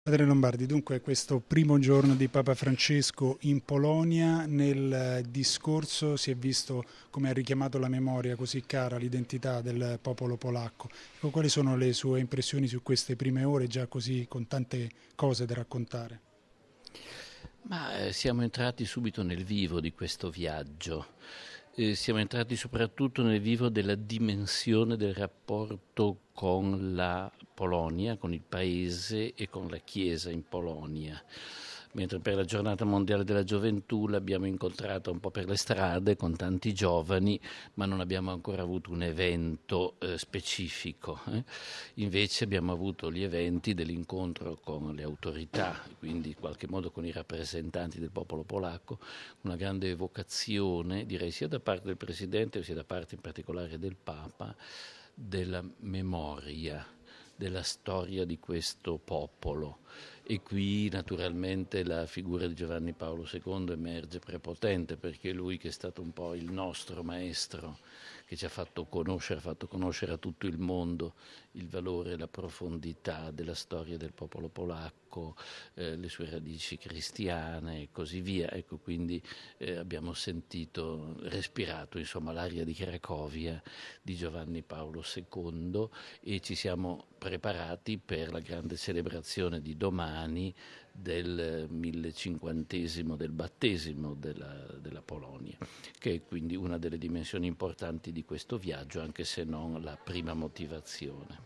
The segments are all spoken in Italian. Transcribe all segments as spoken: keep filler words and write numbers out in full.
Padre Lombardi, dunque questo primo giorno di Papa Francesco in Polonia, nel discorso si è visto come ha richiamato la memoria così cara l'identità del popolo polacco. Ecco, quali sono le sue impressioni su queste prime ore, già così con tante cose da raccontare? Ma eh, siamo entrati subito nel vivo di questo viaggio. Eh, siamo entrati soprattutto nel vivo della dimensione del rapporto con la Polonia, con il paese e con la Chiesa in Polonia. Mentre per la giornata mondiale della gioventù l'abbiamo incontrata un po' per le strade con tanti giovani, ma non abbiamo ancora avuto un evento eh, specifico. eh. Invece abbiamo avuto gli eventi dell'incontro con le autorità, quindi in qualche modo con i rappresentanti del popolo polacco, una grande evocazione, direi sia da parte del Presidente sia da parte in particolare del Papa, della memoria, della storia di questo popolo. E qui naturalmente la figura di Giovanni Paolo secondo emerge prepotente, perché lui, che è stato un po' il nostro maestro, che ci ha fatto conoscere, ha fatto conoscere a tutto il mondo il valore e la profondità della storia del popolo polacco, eh, le sue radici cristiane e così via. Ecco, quindi eh, abbiamo sentito, respirato insomma l'aria di Cracovia di Giovanni Paolo secondo e ci siamo preparati per la grande celebrazione di domani del millecinquantesimo del battesimo della, della Polonia, che è quindi una delle dimensioni importanti di questo viaggio, anche se non la prima motivazione.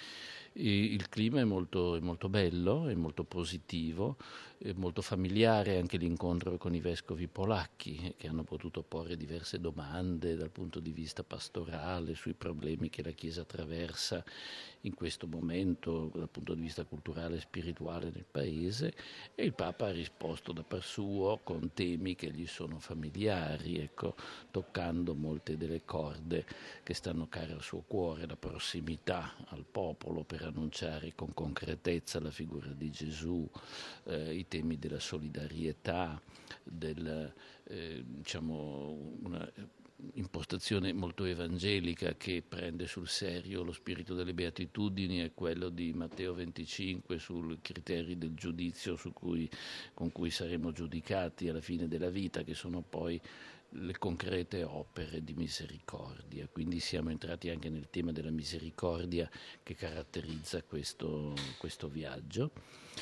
E il clima è molto, è molto bello, è molto positivo, è molto familiare anche l'incontro con i vescovi polacchi, che hanno potuto porre diverse domande dal punto di vista pastorale sui problemi che la Chiesa attraversa in questo momento dal punto di vista culturale e spirituale nel paese, e il Papa ha risposto da par suo con temi che gli sono familiari, ecco, toccando molte delle corde che stanno care al suo cuore, la prossimità al popolo per annunciare con concretezza la figura di Gesù, eh, i temi della solidarietà, del, eh, diciamo, una impostazione molto evangelica che prende sul serio lo spirito delle beatitudini e quello di Matteo venticinque sui criteri del giudizio su cui, con cui saremo giudicati alla fine della vita, che sono poi le concrete opere di misericordia. Quindi siamo entrati anche nel tema della misericordia che caratterizza questo, questo viaggio.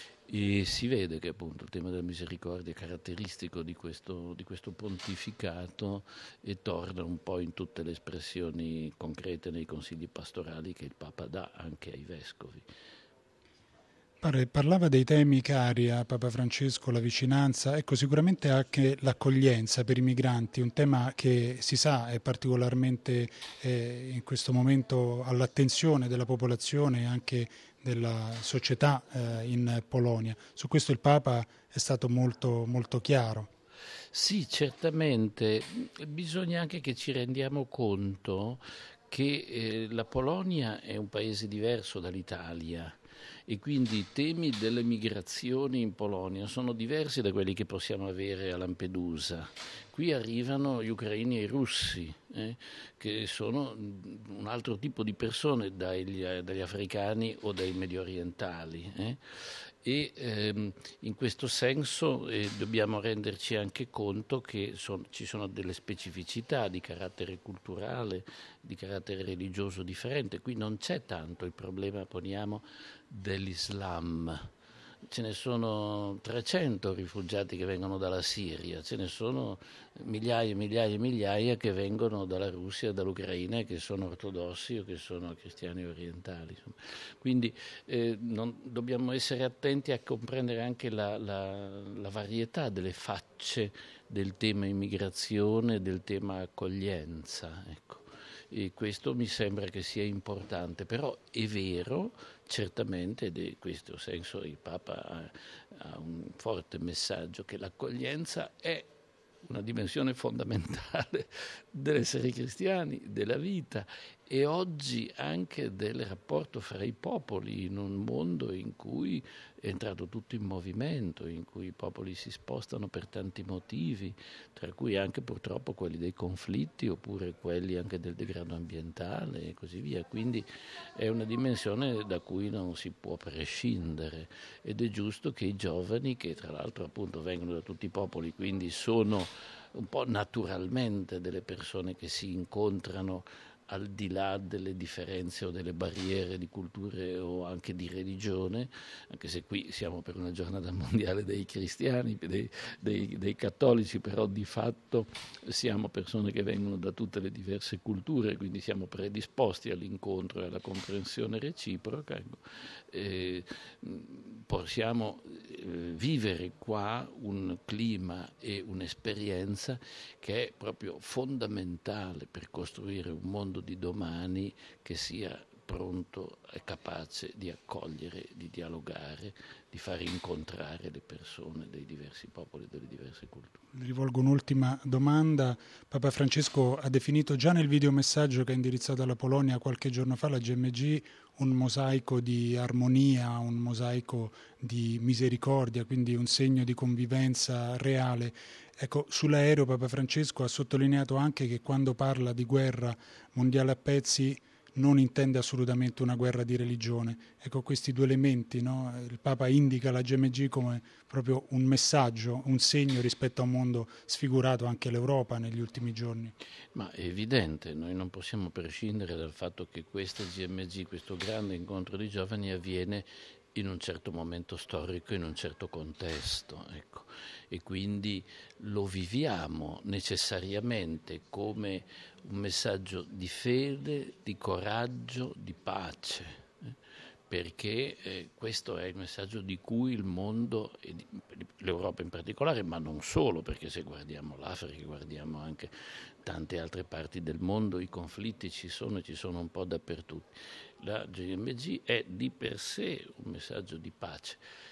E si vede che appunto il tema della misericordia è caratteristico di questo, di questo pontificato e torna un po' in tutte le espressioni concrete nei consigli pastorali che il Papa dà anche ai vescovi. Pare- Parlava dei temi cari a Papa Francesco, la vicinanza, ecco sicuramente anche l'accoglienza per i migranti, un tema che si sa è particolarmente eh, in questo momento all'attenzione della popolazione e anche della società eh, in Polonia. Su questo il Papa è stato molto, molto chiaro. Sì, certamente. Bisogna anche che ci rendiamo conto che eh, la Polonia è un paese diverso dall'Italia e quindi i temi delle migrazioni in Polonia sono diversi da quelli che possiamo avere a Lampedusa. Qui arrivano gli ucraini e i russi, eh, che sono un altro tipo di persone dagli, dagli africani o dai medio orientali. Eh. E ehm, in questo senso eh, dobbiamo renderci anche conto che son, ci sono delle specificità di carattere culturale, di carattere religioso differente. Qui non c'è tanto il problema, poniamo, dell'Islam. Ce ne sono trecento rifugiati che vengono dalla Siria, ce ne sono migliaia e migliaia e migliaia che vengono dalla Russia e dall'Ucraina e che sono ortodossi o che sono cristiani orientali. Insomma. Quindi eh, non, dobbiamo essere attenti a comprendere anche la, la, la varietà delle facce del tema immigrazione, del tema accoglienza. Ecco. E questo mi sembra che sia importante, però è vero certamente, ed in questo senso il Papa ha, ha un forte messaggio, che l'accoglienza è una dimensione fondamentale dell'essere cristiani, della vita, e oggi anche del rapporto fra i popoli in un mondo in cui è entrato tutto in movimento, in cui i popoli si spostano per tanti motivi, tra cui anche purtroppo quelli dei conflitti oppure quelli anche del degrado ambientale e così via. Quindi è una dimensione da cui non si può prescindere ed è giusto che i giovani, che tra l'altro appunto vengono da tutti i popoli, quindi sono un po' naturalmente delle persone che si incontrano al di là delle differenze o delle barriere di culture o anche di religione, anche se qui siamo per una giornata mondiale dei cristiani, dei, dei, dei cattolici, però di fatto siamo persone che vengono da tutte le diverse culture, quindi siamo predisposti all'incontro e alla comprensione reciproca. Ecco. Eh, possiamo eh, vivere qua un clima e un'esperienza che è proprio fondamentale per costruire un mondo di domani che sia pronto e capace di accogliere, di dialogare, di far incontrare le persone dei diversi popoli e delle diverse culture. Rivolgo un'ultima domanda. Papa Francesco ha definito già nel videomessaggio che ha indirizzato alla Polonia qualche giorno fa la G M G un mosaico di armonia, un mosaico di misericordia, quindi un segno di convivenza reale. Ecco, sull'aereo Papa Francesco ha sottolineato anche che quando parla di guerra mondiale a pezzi non intende assolutamente una guerra di religione. Ecco, questi due elementi, no? Il Papa indica la G M G come proprio un messaggio, un segno rispetto a un mondo sfigurato, anche l'Europa negli ultimi giorni. Ma è evidente, noi non possiamo prescindere dal fatto che questa G M G, questo grande incontro di giovani avviene in un certo momento storico, in un certo contesto, ecco. E quindi lo viviamo necessariamente come un messaggio di fede, di coraggio, di pace, eh? Perché eh, questo è il messaggio di cui il mondo, e l'Europa in particolare, ma non solo, perché se guardiamo l'Africa, guardiamo anche tante altre parti del mondo, i conflitti ci sono e ci sono un po' dappertutto. La G M G è di per sé un messaggio di pace,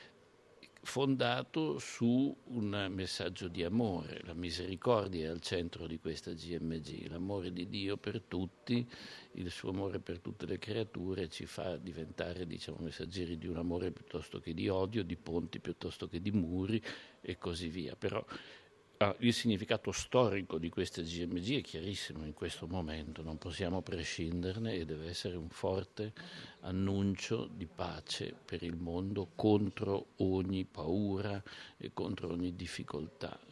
fondato su un messaggio di amore. La misericordia è al centro di questa G M G, l'amore di Dio per tutti, il suo amore per tutte le creature ci fa diventare, diciamo, messaggeri di un amore piuttosto che di odio, di ponti piuttosto che di muri e così via. Però Ah, il significato storico di questa G M G è chiarissimo in questo momento, non possiamo prescinderne e deve essere un forte annuncio di pace per il mondo contro ogni paura e contro ogni difficoltà.